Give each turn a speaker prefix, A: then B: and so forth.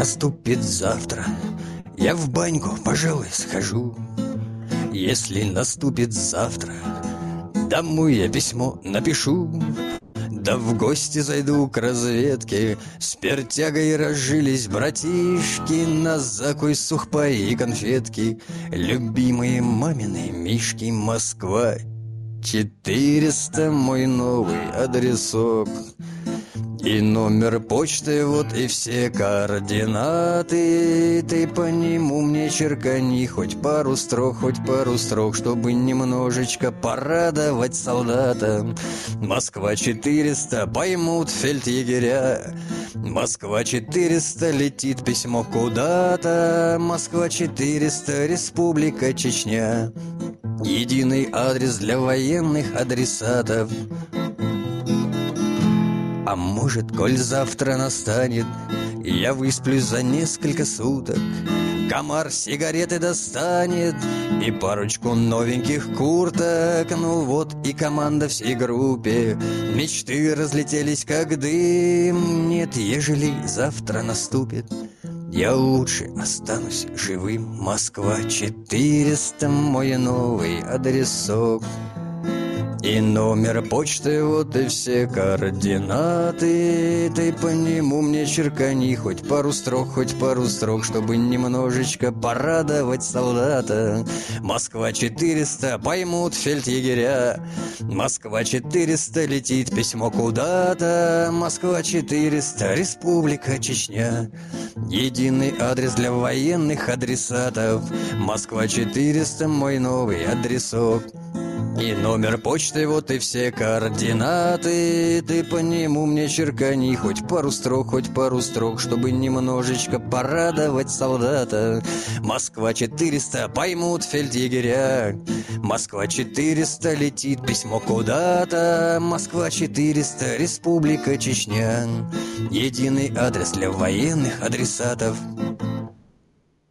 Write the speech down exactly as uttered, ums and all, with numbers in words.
A: наступит завтра, я в баньку, пожалуй, схожу. Если наступит завтра, домой я письмо напишу. Да в гости зайду к разведке, с пертягой разжились братишки, на закусь сухпай и конфетки, любимые мамины мишки. Москва четыреста, мой новый адресок. И номер почты, вот и все координаты. Ты по нему мне черкани хоть пару строк, хоть пару строк, чтобы немножечко порадовать солдата. Москва четыреста, поймут фельдъегеря. Москва четыреста, летит письмо куда-то. Москва четыреста, Республика Чечня. Единый адрес для военных адресатов. А может, коль завтра настанет, я высплюсь за несколько суток, комар сигареты достанет и парочку новеньких курток. Ну вот и команда всей группе, мечты разлетелись как дым. Нет, ежели завтра наступит, я лучше останусь живым. Москва четыреста, мой новый адресок. И номер почты, вот и все координаты. Ты по нему мне черкани хоть пару строк, хоть пару строк, чтобы немножечко порадовать солдата. Москва четыреста, поймут фельдъегеря. Москва четыреста, летит письмо куда-то. Москва четыреста, Республика Чечня. Единый адрес для военных адресатов. Москва четыреста, мой новый адресок. И номер почты, вот и все координаты. Ты по нему мне черкани хоть пару строк, хоть пару строк, чтобы немножечко порадовать солдата. Москва четыреста, поймут фельдъегеря. Москва четыреста, летит письмо куда-то. Москва четыреста, Республика Чечня. Единый адрес для военных адресатов.